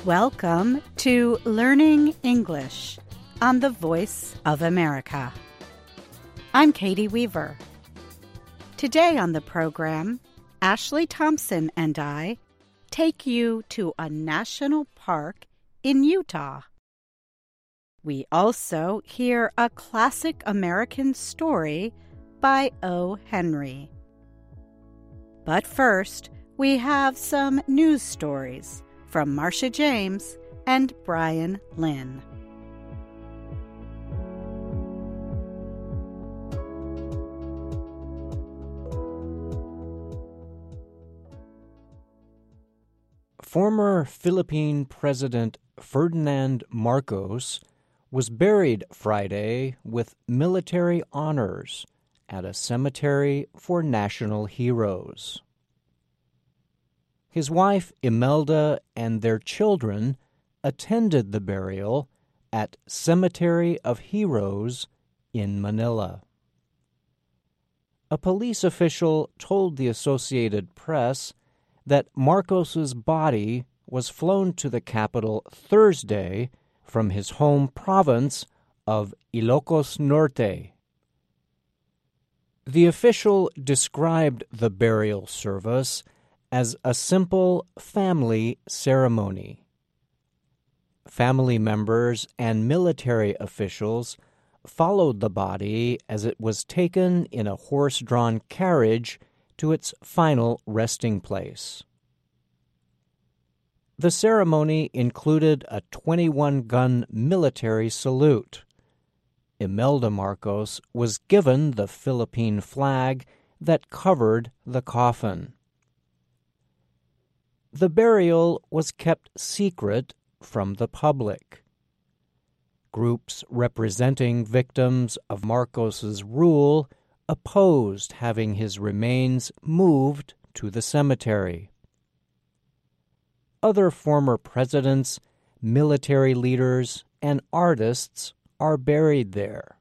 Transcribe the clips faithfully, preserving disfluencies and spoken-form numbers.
Welcome to Learning English on the Voice of America. I'm Katie Weaver. Today on the program, Ashley Thompson and I take you to a national park in Utah. We also hear a classic American story by O. Henry. But first, we have some news stories from Marcia James and Brian Lynn. Former Philippine President Ferdinand Marcos was buried Friday with military honors at a cemetery for national heroes. His wife Imelda and their children attended the burial at Cemetery of Heroes in Manila. A police official told the Associated Press that Marcos's body was flown to the capital Thursday from his home province of Ilocos Norte. The official described the burial service as a simple family ceremony. Family members and military officials followed the body as it was taken in a horse-drawn carriage to its final resting place. The ceremony included a twenty-one gun military salute. Imelda Marcos was given the Philippine flag that covered the coffin. The burial was kept secret from the public. Groups representing victims of Marcos's rule opposed having his remains moved to the cemetery. Other former presidents, military leaders, and artists are buried there.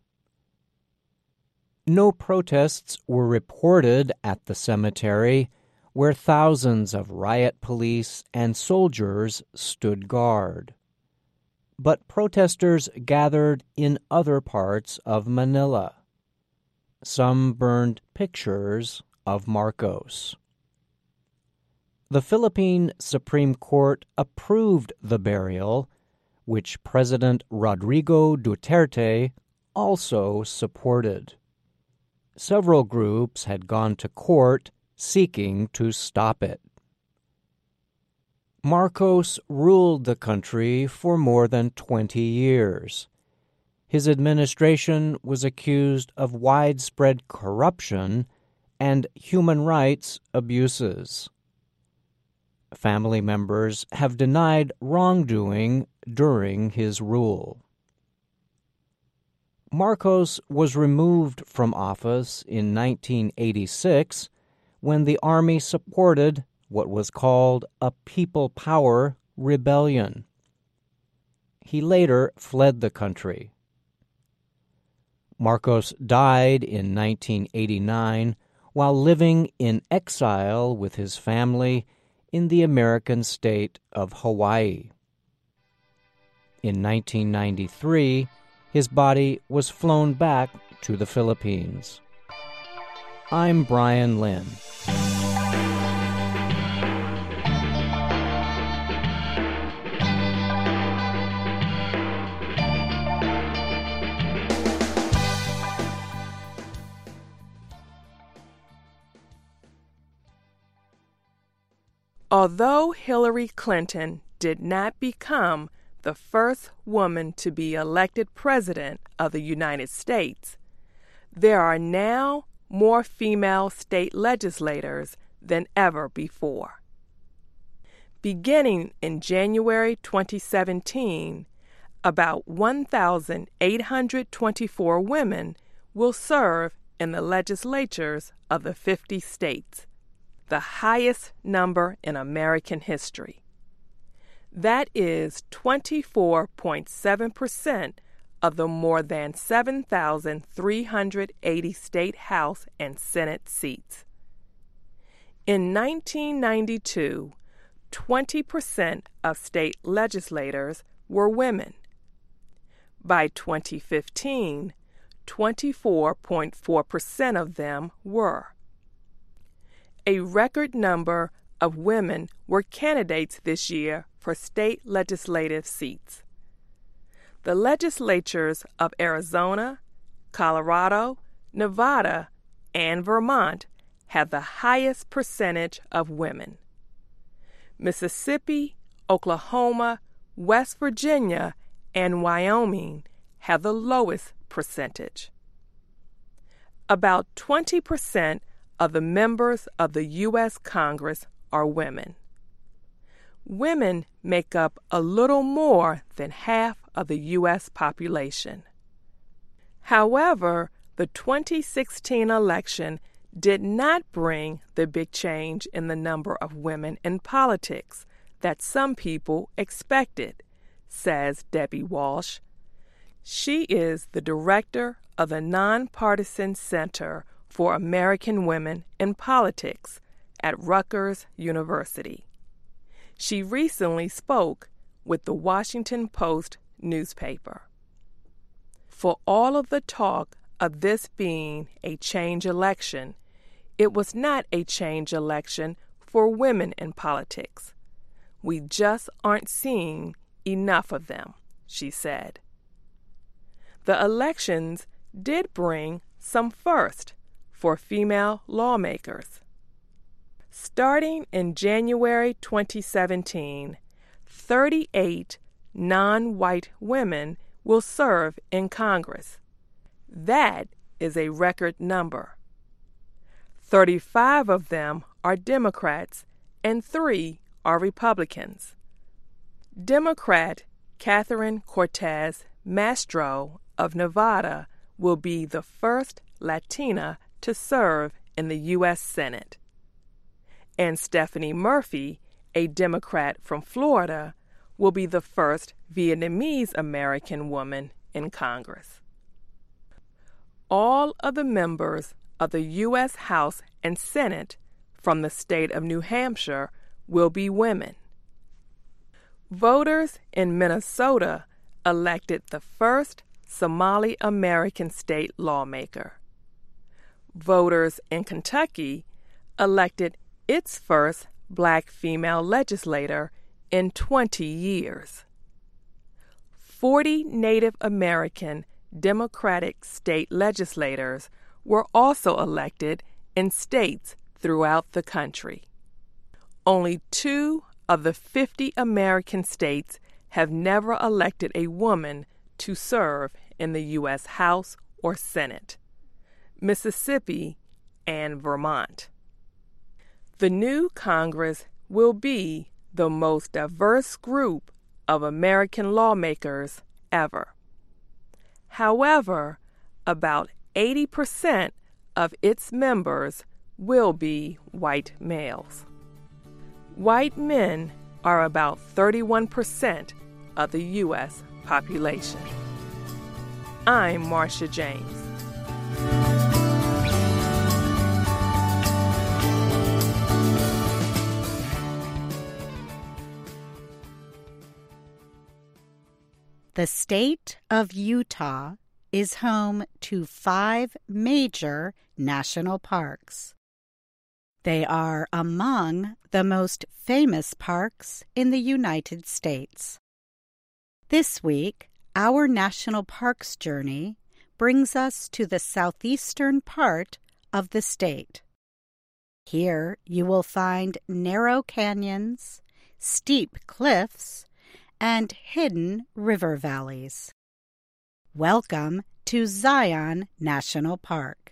No protests were reported at the cemetery, where thousands of riot police and soldiers stood guard. But protesters gathered in other parts of Manila. Some burned pictures of Marcos. The Philippine Supreme Court approved the burial, which President Rodrigo Duterte also supported. Several groups had gone to court seeking to stop it. Marcos ruled the country for more than twenty years. His administration was accused of widespread corruption and human rights abuses. Family members have denied wrongdoing during his rule. Marcos was removed from office in nineteen eighty-six when the army supported what was called a people power rebellion. He later fled the country. Marcos died in nineteen eighty-nine while living in exile with his family in the American state of Hawaii. In nineteen ninety-three, his body was flown back to the Philippines. I'm Brian Lynn. Although Hillary Clinton did not become the first woman to be elected president of the United States, there are now more female state legislators than ever before. Beginning in January twenty seventeen, about one thousand eight hundred twenty-four women will serve in the legislatures of the fifty states, the highest number in American history. That is twenty-four point seven percent of the more than seven thousand three hundred eighty state House and Senate seats. In nineteen ninety-two, twenty percent of state legislators were women. By twenty fifteen, twenty-four point four percent of them were. A record number of women were candidates this year for state legislative seats. The legislatures of Arizona, Colorado, Nevada, and Vermont have the highest percentage of women. Mississippi, Oklahoma, West Virginia, and Wyoming have the lowest percentage. About twenty percent of the members of the U S Congress are women. Women make up a little more than half of the U S population. However, the twenty sixteen election did not bring the big change in the number of women in politics that some people expected, says Debbie Walsh. She is the director of the Nonpartisan Center for American Women in Politics at Rutgers University. She recently spoke with the Washington Post newspaper. For all of the talk of this being a change election, it was not a change election for women in politics. We just aren't seeing enough of them, she said. The elections did bring some firsts for female lawmakers. Starting in January twenty seventeen, thirty-eight non-white women will serve in Congress. That is a record number. thirty-five of them are Democrats and three are Republicans. Democrat Catherine Cortez Masto of Nevada will be the first Latina to serve in the U S Senate. And Stephanie Murphy, a Democrat from Florida, will be the first Vietnamese American woman in Congress. All of the members of the U S House and Senate from the state of New Hampshire will be women. Voters in Minnesota elected the first Somali American state lawmaker. Voters in Kentucky elected its first black female legislator in twenty years. Forty Native American Democratic state legislators were also elected in states throughout the country. Only two of the fifty American states have never elected a woman to serve in the U S House or Senate: Mississippi and Vermont. The new Congress will be the most diverse group of American lawmakers ever. However, about eighty percent of its members will be white males. White men are about thirty-one percent of the U S population. I'm Marcia James. The state of Utah is home to five major national parks. They are among the most famous parks in the United States. This week, our national parks journey brings us to the southeastern part of the state. Here you will find narrow canyons, steep cliffs, and hidden river valleys. Welcome to Zion National Park.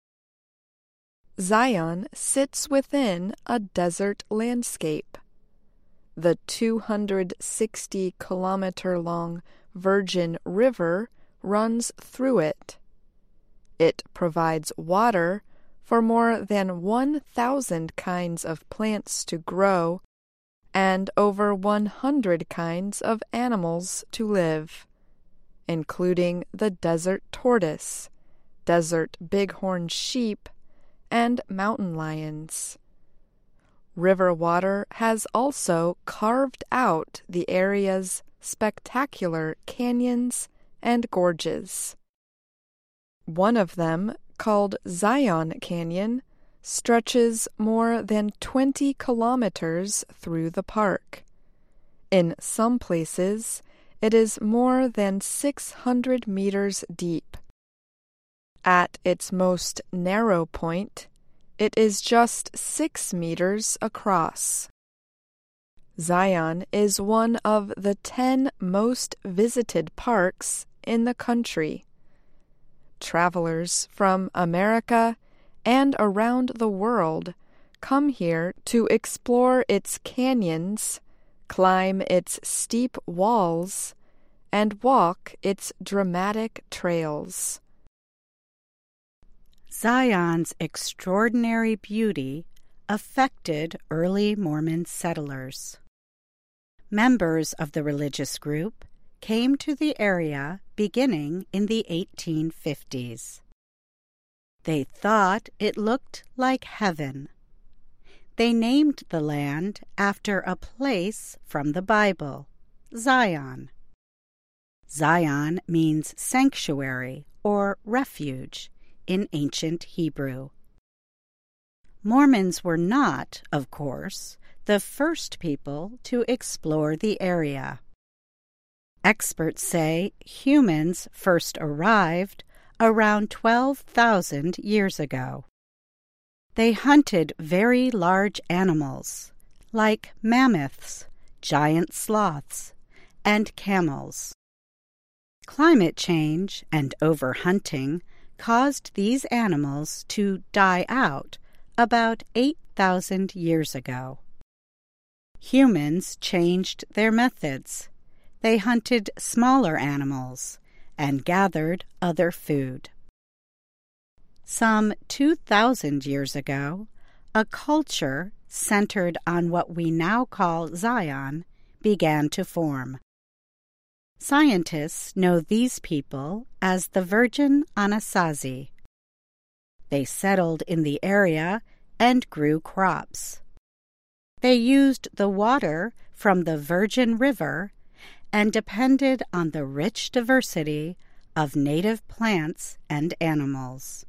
Zion sits within a desert landscape. The two hundred sixty kilometer long Virgin River runs through it. It provides water for more than one thousand kinds of plants to grow and over one hundred kinds of animals to live, including the desert tortoise, desert bighorn sheep, and mountain lions. River water has also carved out the area's spectacular canyons and gorges. One of them, called Zion Canyon, stretches more than twenty kilometers through the park. In some places, it is more than six hundred meters deep. At its most narrow point, it is just six meters across. Zion is one of the ten most visited parks in the country. Travelers from America and around the world come here to explore its canyons, climb its steep walls, and walk its dramatic trails. Zion's extraordinary beauty affected early Mormon settlers. Members of the religious group came to the area beginning in the eighteen fifties. They thought it looked like heaven. They named the land after a place from the Bible, Zion. Zion means sanctuary or refuge in ancient Hebrew. Mormons were not, of course, the first people to explore the area. Experts say humans first arrived around twelve thousand years ago. They hunted very large animals, like mammoths, giant sloths, and camels. Climate change and overhunting caused these animals to die out about eight thousand years ago. Humans changed their methods. They hunted smaller animals and gathered other food. Some two thousand years ago, a culture centered on what we now call Zion began to form. Scientists know these people as the Virgin Anasazi. They settled in the area and grew crops. They used the water from the Virgin River and depended on the rich diversity of native plants and animals.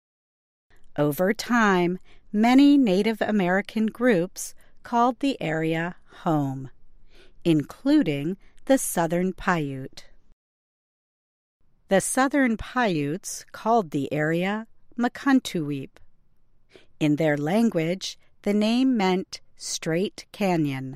Over time, many Native American groups called the area home, including the Southern Paiute. The Southern Paiutes called the area Mukuntuweap. In their language, the name meant Straight Canyon.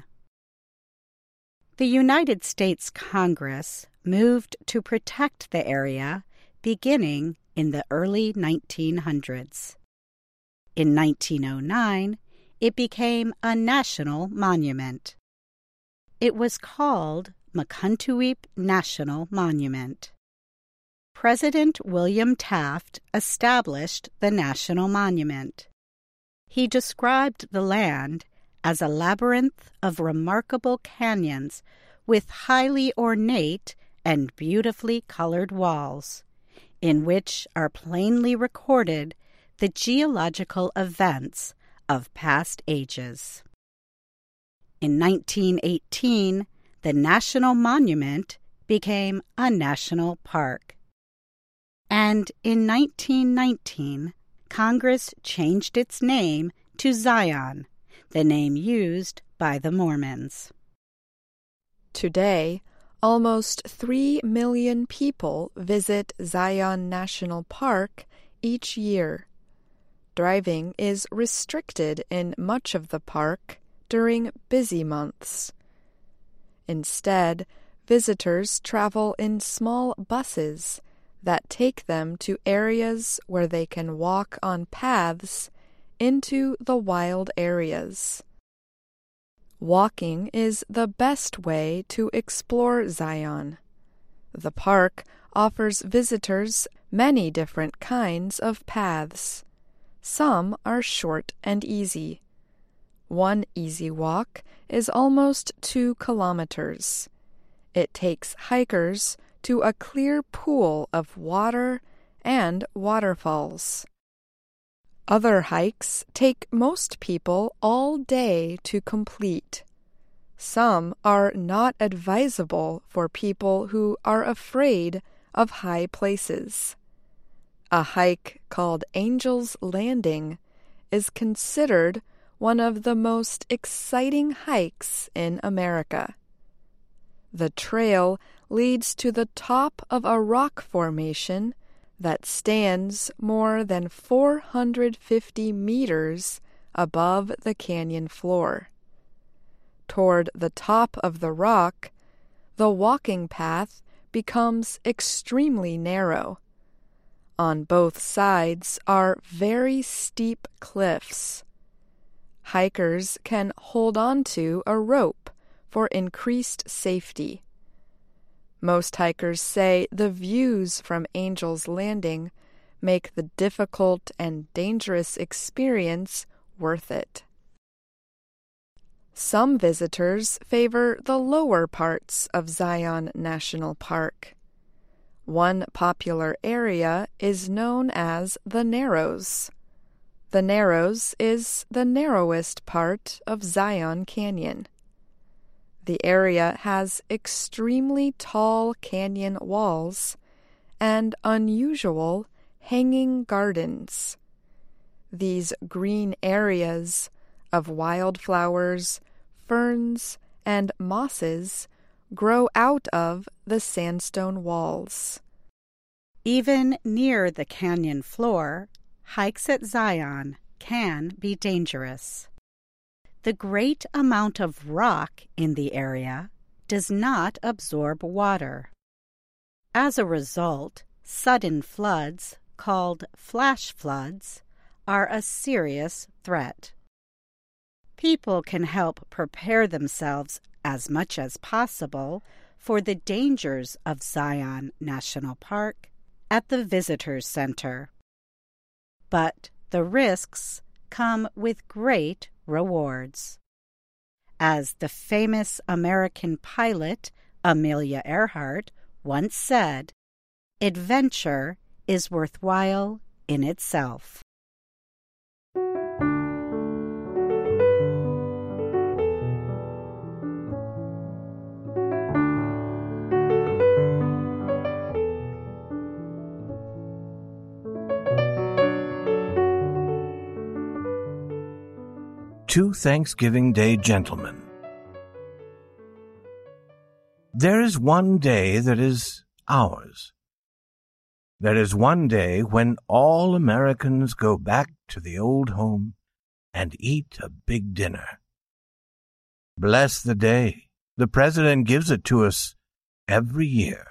The United States Congress moved to protect the area beginning in the early nineteen hundreds. In nineteen oh nine, it became a national monument. It was called Mukuntuweap National Monument. President William Taft established the national monument. He described the land as a labyrinth of remarkable canyons with highly ornate and beautifully colored walls, in which are plainly recorded the geological events of past ages. In nineteen eighteen, the national monument became a national park. And in nineteen nineteen, Congress changed its name to Zion, the name used by the Mormons. Today, almost three million people visit Zion National Park each year. Driving is restricted in much of the park during busy months. Instead, visitors travel in small buses that take them to areas where they can walk on paths into the wild areas. Walking is the best way to explore Zion. The park offers visitors many different kinds of paths. Some are short and easy. One easy walk is almost two kilometers. It takes hikers to a clear pool of water and waterfalls. Other hikes take most people all day to complete. Some are not advisable for people who are afraid of high places. A hike called Angel's Landing is considered one of the most exciting hikes in America. The trail leads to the top of a rock formation that stands more than four hundred fifty meters above the canyon floor. Toward the top of the rock, the walking path becomes extremely narrow. On both sides are very steep cliffs. Hikers can hold on to a rope for increased safety. Most hikers say the views from Angel's Landing make the difficult and dangerous experience worth it. Some visitors favor the lower parts of Zion National Park. One popular area is known as the Narrows. The Narrows is the narrowest part of Zion Canyon. The area has extremely tall canyon walls and unusual hanging gardens. These green areas of wildflowers, ferns, and mosses grow out of the sandstone walls. Even near the canyon floor, hikes at Zion can be dangerous. The great amount of rock in the area does not absorb water. As a result, sudden floods, called flash floods, are a serious threat. People can help prepare themselves as much as possible for the dangers of Zion National Park at the Visitors Center. But the risks come with great rewards. As the famous American pilot Amelia Earhart once said, "Adventure is worthwhile in itself." Two Thanksgiving Day Gentlemen. There is one day that is ours. There is one day when all Americans go back to the old home and eat a big dinner. Bless the day. The President gives it to us every year.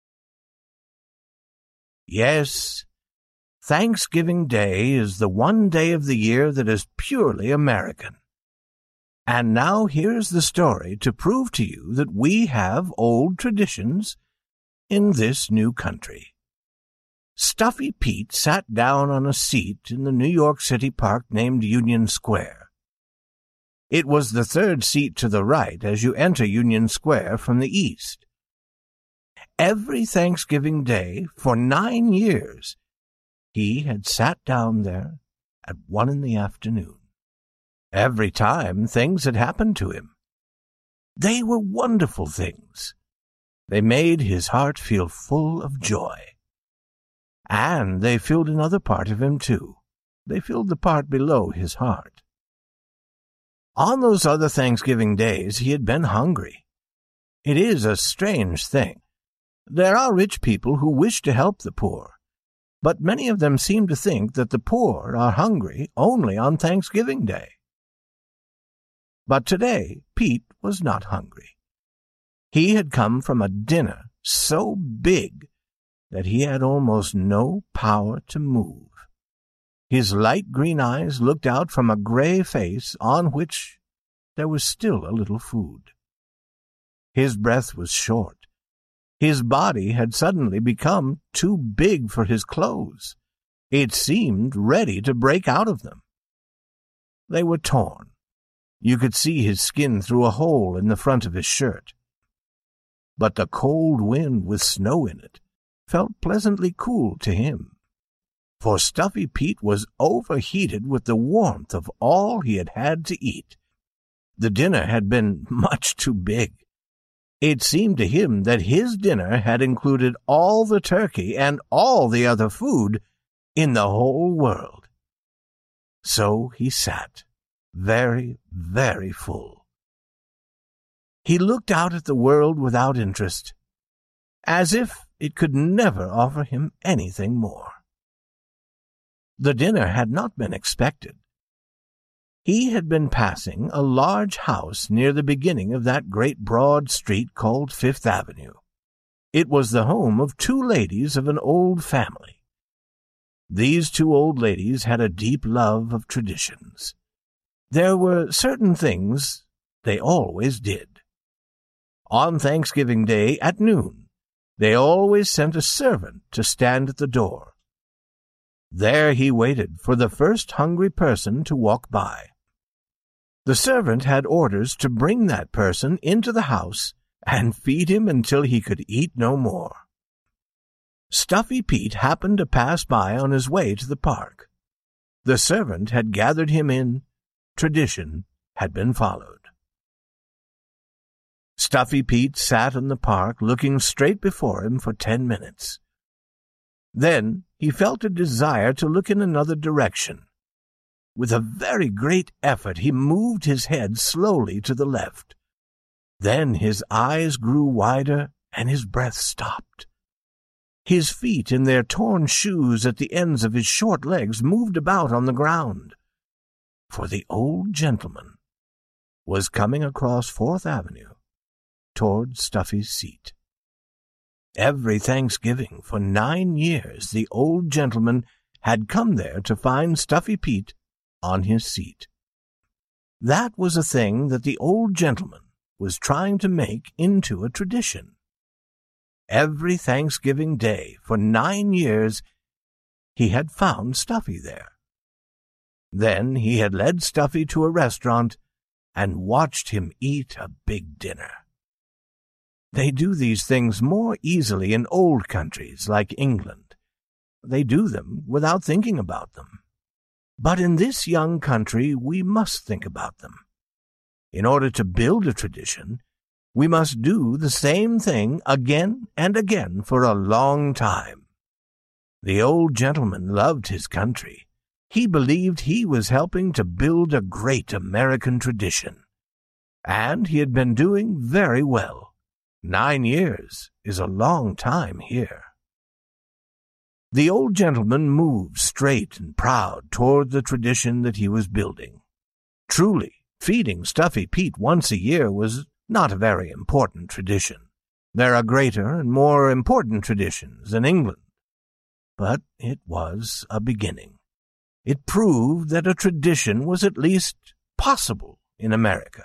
Yes, Thanksgiving Day is the one day of the year that is purely American. And now here's the story to prove to you that we have old traditions in this new country. Stuffy Pete sat down on a seat in the New York City park named Union Square. It was the third seat to the right as you enter Union Square from the east. Every Thanksgiving Day for nine years, he had sat down there at one in the afternoon. Every time things had happened to him. They were wonderful things. They made his heart feel full of joy. And they filled another part of him, too. They filled the part below his heart. On those other Thanksgiving days, he had been hungry. It is a strange thing. There are rich people who wish to help the poor, but many of them seem to think that the poor are hungry only on Thanksgiving Day. But today, Pete was not hungry. He had come from a dinner so big that he had almost no power to move. His light green eyes looked out from a gray face on which there was still a little food. His breath was short. His body had suddenly become too big for his clothes. It seemed ready to break out of them. They were torn. You could see his skin through a hole in the front of his shirt. But the cold wind with snow in it felt pleasantly cool to him. for Stuffy Pete was overheated with the warmth of all he had had to eat. The dinner had been much too big. It seemed to him that his dinner had included all the turkey and all the other food in the whole world. So he sat, very, very full. He looked out at the world without interest, as if it could never offer him anything more. The dinner had not been expected. He had been passing a large house near the beginning of that great broad street called Fifth Avenue. It was the home of two ladies of an old family. These two old ladies had a deep love of traditions. There were certain things they always did. On Thanksgiving Day at noon, they always sent a servant to stand at the door. There he waited for the first hungry person to walk by. The servant had orders to bring that person into the house and feed him until he could eat no more. Stuffy Pete happened to pass by on his way to the park. The servant had gathered him in. Tradition had been followed. Stuffy Pete sat in the park looking straight before him for ten minutes. Then he felt a desire to look in another direction. With a very great effort he moved his head slowly to the left. Then his eyes grew wider and his breath stopped. His feet in their torn shoes at the ends of his short legs moved about on the ground. For the old gentleman was coming across Fourth Avenue toward Stuffy's seat. Every Thanksgiving for nine years the old gentleman had come there to find Stuffy Pete on his seat. That was a thing that the old gentleman was trying to make into a tradition. Every Thanksgiving Day for nine years he had found Stuffy there. Then he had led Stuffy to a restaurant and watched him eat a big dinner. They do these things more easily in old countries like England. They do them without thinking about them. But in this young country we must think about them. In order to build a tradition, we must do the same thing again and again for a long time. The old gentleman loved his country. He believed he was helping to build a great American tradition. And he had been doing very well. Nine years is a long time here. The old gentleman moved straight and proud toward the tradition that he was building. Truly, feeding Stuffy Pete once a year was not a very important tradition. There are greater and more important traditions in England. But it was a beginning. It proved that a tradition was at least possible in America.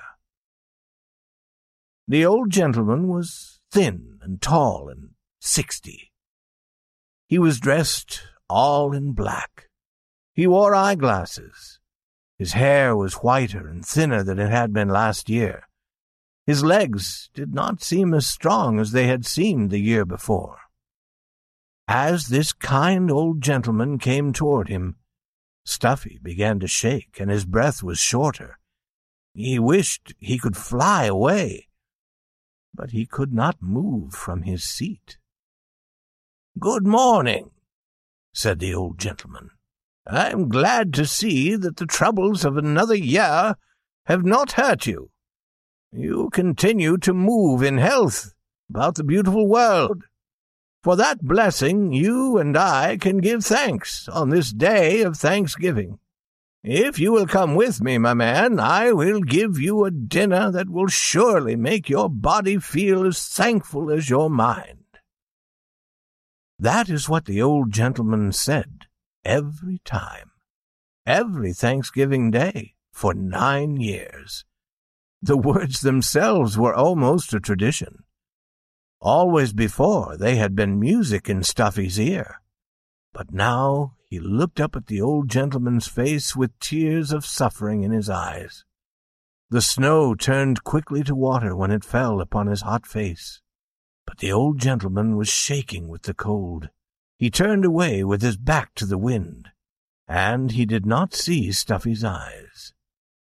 The old gentleman was thin and tall and sixty. He was dressed all in black. He wore eyeglasses. His hair was whiter and thinner than it had been last year. His legs did not seem as strong as they had seemed the year before. As this kind old gentleman came toward him, Stuffy began to shake, and his breath was shorter. He wished he could fly away, but he could not move from his seat. "Good morning," said the old gentleman. "I am glad to see that the troubles of another year have not hurt you. You continue to move in health about the beautiful world. For that blessing you and I can give thanks on this day of Thanksgiving. If you will come with me, my man, I will give you a dinner that will surely make your body feel as thankful as your mind." That is what the old gentleman said every time, every Thanksgiving Day for nine years. The words themselves were almost a tradition. Always before they had been music in Stuffy's ear. But now he looked up at the old gentleman's face with tears of suffering in his eyes. The snow turned quickly to water when it fell upon his hot face. But the old gentleman was shaking with the cold. He turned away with his back to the wind, and he did not see Stuffy's eyes.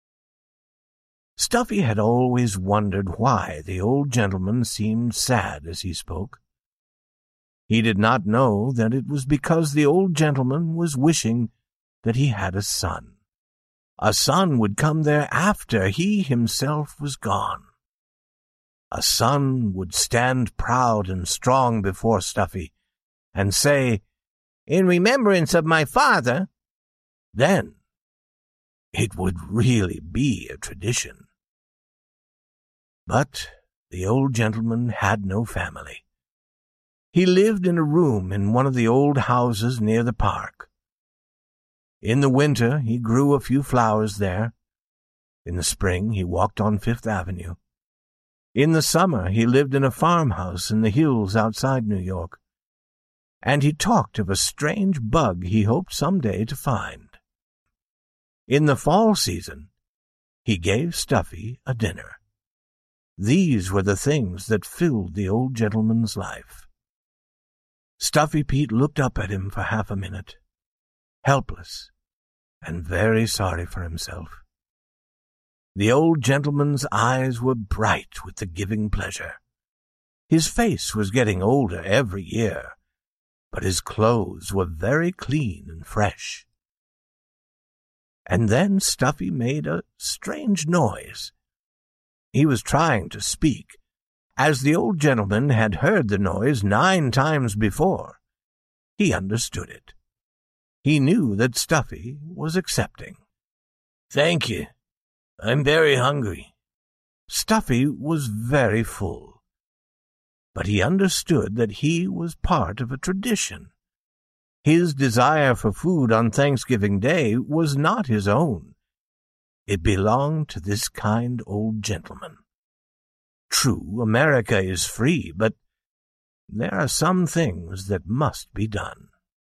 Stuffy had always wondered why the old gentleman seemed sad as he spoke. He did not know that it was because the old gentleman was wishing that he had a son. A son would come there after he himself was gone. A son would stand proud and strong before Stuffy and say, "In remembrance of my father," then it would really be a tradition. But the old gentleman had no family. He lived in a room in one of the old houses near the park. In the winter he grew a few flowers there. In the spring he walked on Fifth Avenue. In the summer he lived in a farmhouse in the hills outside New York, and he talked of a strange bug he hoped some day to find. In the fall season he gave Stuffy a dinner. These were the things that filled the old gentleman's life. Stuffy Pete looked up at him for half a minute, helpless and very sorry for himself. The old gentleman's eyes were bright with the giving pleasure. His face was getting older every year, but his clothes were very clean and fresh. And then Stuffy made a strange noise. He was trying to speak, as the old gentleman had heard the noise nine times before. He understood it. He knew that Stuffy was accepting. "Thank you. I'm very hungry." Stuffy was very full, but he understood that he was part of a tradition. His desire for food on Thanksgiving Day was not his own. It belonged to this kind old gentleman. True, America is free, but there are some things that must be done.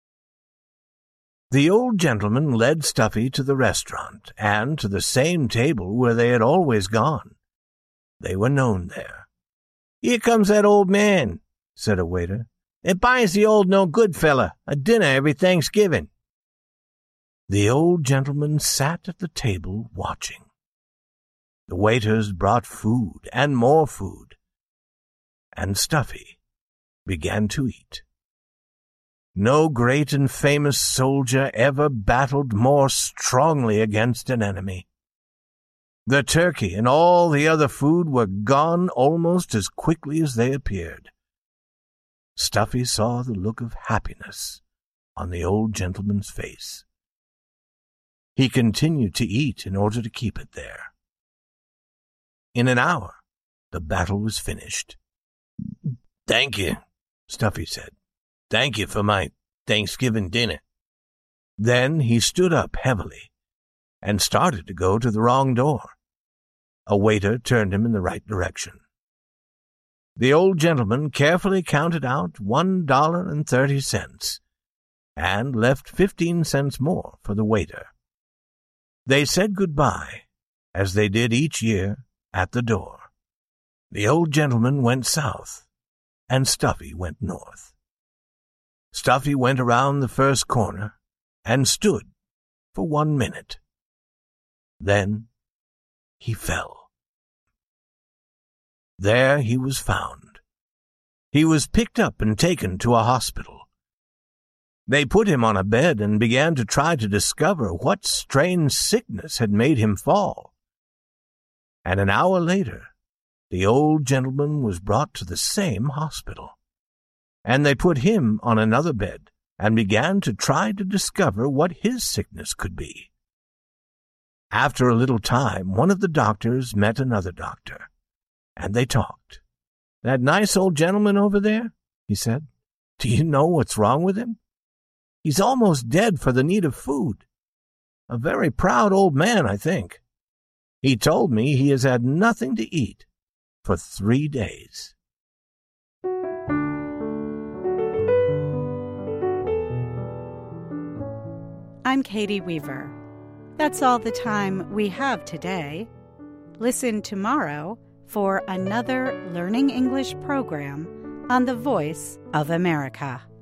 The old gentleman led Stuffy to the restaurant, and to the same table where they had always gone. They were known there. "Here comes that old man," said a waiter. "It buys the old no-good fella a dinner every Thanksgiving." The old gentleman sat at the table watching. The waiters brought food and more food, and Stuffy began to eat. No great and famous soldier ever battled more strongly against an enemy. The turkey and all the other food were gone almost as quickly as they appeared. Stuffy saw the look of happiness on the old gentleman's face. He continued to eat in order to keep it there. In an hour, the battle was finished. "Thank you," Stuffy said. "Thank you for my Thanksgiving dinner." Then he stood up heavily and started to go to the wrong door. A waiter turned him in the right direction. The old gentleman carefully counted out one dollar and thirty cents and left fifteen cents more for the waiter. They said goodbye, as they did each year, at the door. The old gentleman went south, and Stuffy went north. Stuffy went around the first corner and stood for one minute. Then he fell. There he was found. He was picked up and taken to a hospital. They put him on a bed and began to try to discover what strange sickness had made him fall. And an hour later, the old gentleman was brought to the same hospital, and they put him on another bed and began to try to discover what his sickness could be. After a little time, one of the doctors met another doctor, and they talked. "That nice old gentleman over there," he said, "do you know what's wrong with him? He's almost dead for the need of food. A very proud old man, I think. He told me he has had nothing to eat for three days." I'm Katie Weaver. That's all the time we have today. Listen tomorrow for another Learning English program on the Voice of America.